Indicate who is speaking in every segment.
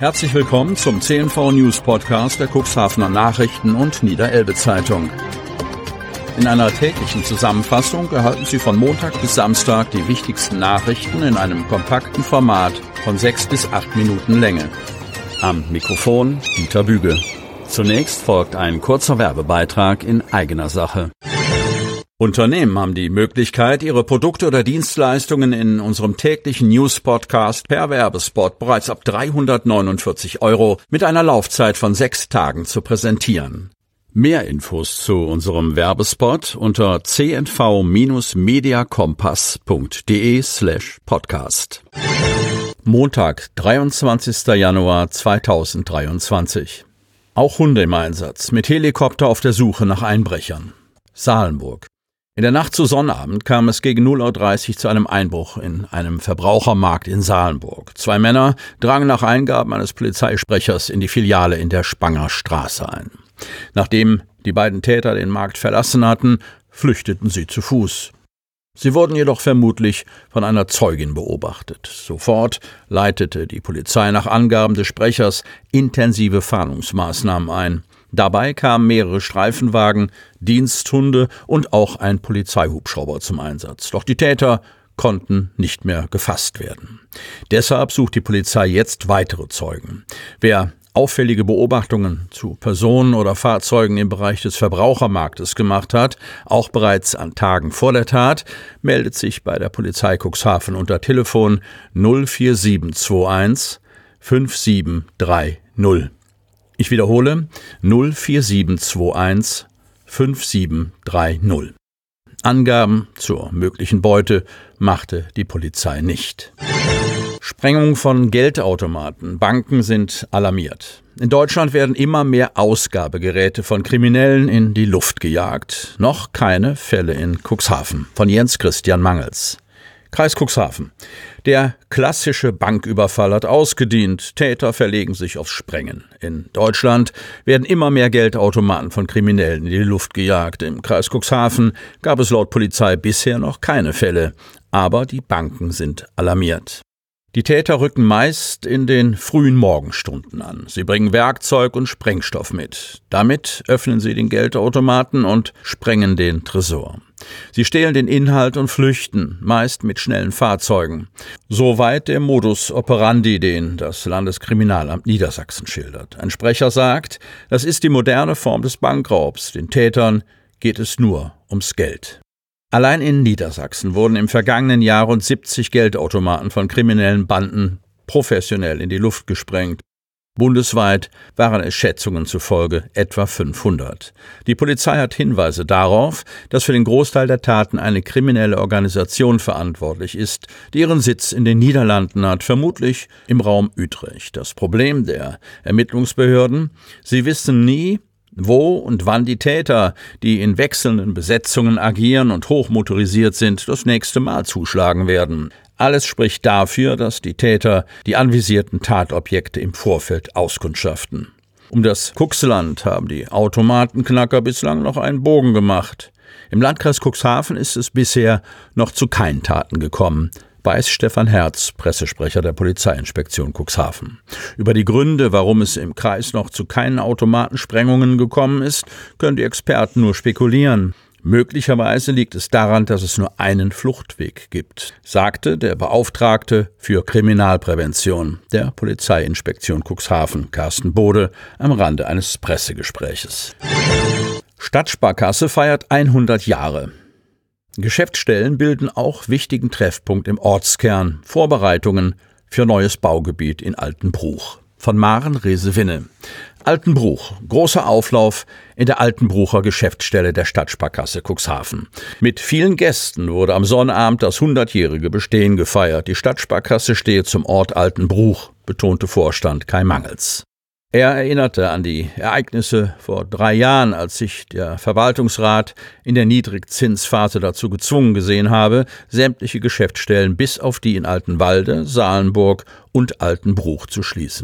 Speaker 1: Herzlich willkommen zum CNV News Podcast der Cuxhavener Nachrichten und Niederelbe Zeitung. In einer täglichen Zusammenfassung erhalten Sie von Montag bis Samstag die wichtigsten Nachrichten in einem kompakten Format von 6 bis 8 Minuten Länge. Am Mikrofon Dieter Büge. Zunächst folgt ein kurzer Werbebeitrag in eigener Sache. Unternehmen haben die Möglichkeit, ihre Produkte oder Dienstleistungen in unserem täglichen News-Podcast per Werbespot bereits ab 349 € mit einer Laufzeit von 6 Tagen zu präsentieren. Mehr Infos zu unserem Werbespot unter cnv-mediakompass.de/podcast. Montag, 23. Januar 2023. Auch Hunde im Einsatz, mit Helikopter auf der Suche nach Einbrechern. Salenburg. In der Nacht zu Sonnabend kam es gegen 0:30 Uhr zu einem Einbruch in einem Verbrauchermarkt in Salenburg. 2 Männer drangen nach Eingaben eines Polizeisprechers in die Filiale in der Spanger Straße ein. Nachdem die beiden Täter den Markt verlassen hatten, flüchteten sie zu Fuß. Sie wurden jedoch vermutlich von einer Zeugin beobachtet. Sofort leitete die Polizei nach Angaben des Sprechers intensive Fahndungsmaßnahmen ein. Dabei kamen mehrere Streifenwagen, Diensthunde und auch ein Polizeihubschrauber zum Einsatz. Doch die Täter konnten nicht mehr gefasst werden. Deshalb sucht die Polizei jetzt weitere Zeugen. Wer auffällige Beobachtungen zu Personen oder Fahrzeugen im Bereich des Verbrauchermarktes gemacht hat, auch bereits an Tagen vor der Tat, meldet sich bei der Polizei Cuxhaven unter Telefon 04721 5730. Ich wiederhole 04721 5730. Angaben zur möglichen Beute machte die Polizei nicht. Sprengung von Geldautomaten. Banken sind alarmiert. In Deutschland werden immer mehr Ausgabegeräte von Kriminellen in die Luft gejagt. Noch keine Fälle in Cuxhaven. Von Jens Christian Mangels. Kreis Cuxhaven. Der klassische Banküberfall hat ausgedient. Täter verlegen sich aufs Sprengen. In Deutschland werden immer mehr Geldautomaten von Kriminellen in die Luft gejagt. Im Kreis Cuxhaven gab es laut Polizei bisher noch keine Fälle. Aber die Banken sind alarmiert. Die Täter rücken meist in den frühen Morgenstunden an. Sie bringen Werkzeug und Sprengstoff mit. Damit öffnen sie den Geldautomaten und sprengen den Tresor. Sie stehlen den Inhalt und flüchten, meist mit schnellen Fahrzeugen. Soweit der Modus operandi, den das Landeskriminalamt Niedersachsen schildert. Ein Sprecher sagt, das ist die moderne Form des Bankraubs. Den Tätern geht es nur ums Geld. Allein in Niedersachsen wurden im vergangenen Jahr rund 70 Geldautomaten von kriminellen Banden professionell in die Luft gesprengt. Bundesweit waren es Schätzungen zufolge etwa 500. Die Polizei hat Hinweise darauf, dass für den Großteil der Taten eine kriminelle Organisation verantwortlich ist, die ihren Sitz in den Niederlanden hat, vermutlich im Raum Utrecht. Das Problem der Ermittlungsbehörden: Sie wissen nie, wo und wann die Täter, die in wechselnden Besetzungen agieren und hochmotorisiert sind, das nächste Mal zuschlagen werden. Alles spricht dafür, dass die Täter die anvisierten Tatobjekte im Vorfeld auskundschaften. Um das Cuxland haben die Automatenknacker bislang noch einen Bogen gemacht. Im Landkreis Cuxhaven ist es bisher noch zu keinen Taten gekommen, weiß Stefan Herz, Pressesprecher der Polizeiinspektion Cuxhaven. Über die Gründe, warum es im Kreis noch zu keinen Automatensprengungen gekommen ist, können die Experten nur spekulieren. Möglicherweise liegt es daran, dass es nur einen Fluchtweg gibt, sagte der Beauftragte für Kriminalprävention der Polizeiinspektion Cuxhaven, Carsten Bode, am Rande eines Pressegespräches. Stadtsparkasse feiert 100 Jahre. Geschäftsstellen bilden auch wichtigen Treffpunkt im Ortskern. Vorbereitungen für neues Baugebiet in Altenbruch. Von Maren Resewinne. Altenbruch. Großer Auflauf in der Altenbrucher Geschäftsstelle der Stadtsparkasse Cuxhaven. Mit vielen Gästen wurde am Sonnabend das 100-jährige Bestehen gefeiert. Die Stadtsparkasse stehe zum Ort Altenbruch, betonte Vorstand Kai Mangels. Er erinnerte an die Ereignisse vor 3 Jahren, als sich der Verwaltungsrat in der Niedrigzinsphase dazu gezwungen gesehen habe, sämtliche Geschäftsstellen bis auf die in Altenwalde, Salenburg und Altenbruch zu schließen.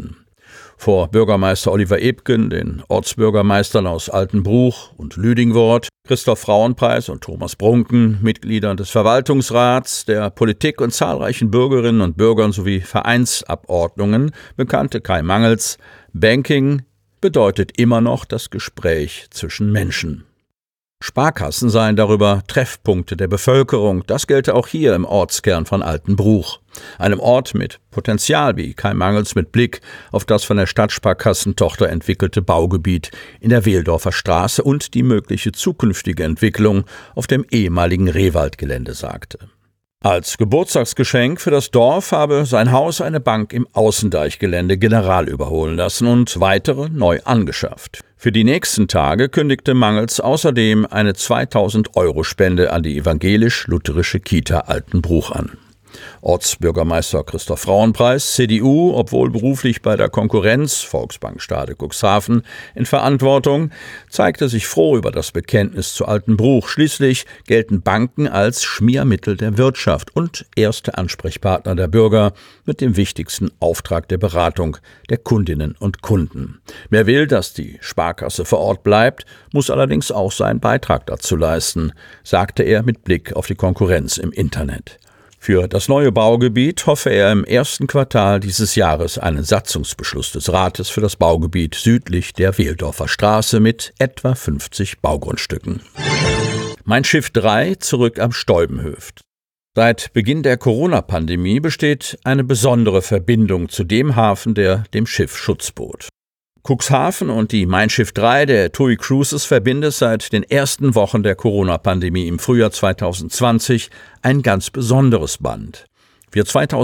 Speaker 1: Vor Bürgermeister Oliver Ebgen, den Ortsbürgermeistern aus Altenbruch und Lüdingwort, Christoph Frauenpreis und Thomas Brunken, Mitgliedern des Verwaltungsrats, der Politik und zahlreichen Bürgerinnen und Bürgern sowie Vereinsabordnungen bekannte Kai Mangels: Banking bedeutet immer noch das Gespräch zwischen Menschen. Sparkassen seien darüber Treffpunkte der Bevölkerung. Das gelte auch hier im Ortskern von Altenbruch, einem Ort mit Potenzial, wie Kai Mangels mit Blick auf das von der Stadtsparkassentochter entwickelte Baugebiet in der Wehldorfer Straße und die mögliche zukünftige Entwicklung auf dem ehemaligen Rehwaldgelände sagte. Als Geburtstagsgeschenk für das Dorf habe sein Haus eine Bank im Außendeichgelände general überholen lassen und weitere neu angeschafft. Für die nächsten Tage kündigte Mangels außerdem eine 2.000-Euro-Spende an die evangelisch-lutherische Kita Altenbruch an. Ortsbürgermeister Christoph Frauenpreis, CDU, obwohl beruflich bei der Konkurrenz Volksbank Stade Cuxhaven in Verantwortung, zeigte sich froh über das Bekenntnis zu Altenbruch. Schließlich gelten Banken als Schmiermittel der Wirtschaft und erste Ansprechpartner der Bürger mit dem wichtigsten Auftrag der Beratung der Kundinnen und Kunden. Wer will, dass die Sparkasse vor Ort bleibt, muss allerdings auch seinen Beitrag dazu leisten, sagte er mit Blick auf die Konkurrenz im Internet. Für das neue Baugebiet hoffe er im ersten Quartal dieses Jahres einen Satzungsbeschluss des Rates für das Baugebiet südlich der Wehldorfer Straße mit etwa 50 Baugrundstücken. Mein Schiff 3 zurück am Steubenhöft. Seit Beginn der Corona-Pandemie besteht eine besondere Verbindung zu dem Hafen, der dem Schiff Schutz bot. Cuxhaven und die Mein Schiff 3 der TUI Cruises verbindet seit den ersten Wochen der Corona-Pandemie im Frühjahr 2020 ein ganz besonderes Band. Für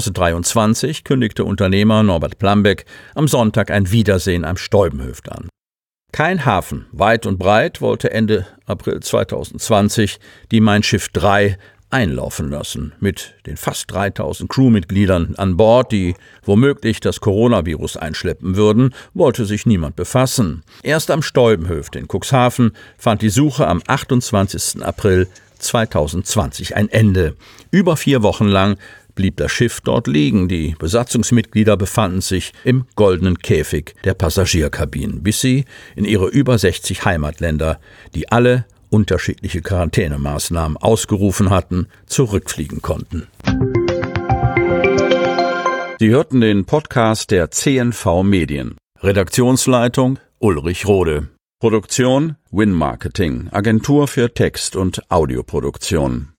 Speaker 1: 2023 kündigte Unternehmer Norbert Plambeck am Sonntag ein Wiedersehen am Steubenhöft an. Kein Hafen weit und breit wollte Ende April 2020 die Mein Schiff 3 einlaufen lassen, mit den fast 3.000 Crewmitgliedern an Bord, die womöglich das Coronavirus einschleppen würden, wollte sich niemand befassen. Erst am Steubenhöft in Cuxhaven fand die Suche am 28. April 2020 ein Ende. Über 4 Wochen lang blieb das Schiff dort liegen. Die Besatzungsmitglieder befanden sich im goldenen Käfig der Passagierkabinen, bis sie in ihre über 60 Heimatländer, die alle unterschiedliche Quarantänemaßnahmen ausgerufen hatten, zurückfliegen konnten. Sie hörten den Podcast der CNV Medien. Redaktionsleitung Ulrich Rode. Produktion Win Marketing, Agentur für Text- und Audioproduktion.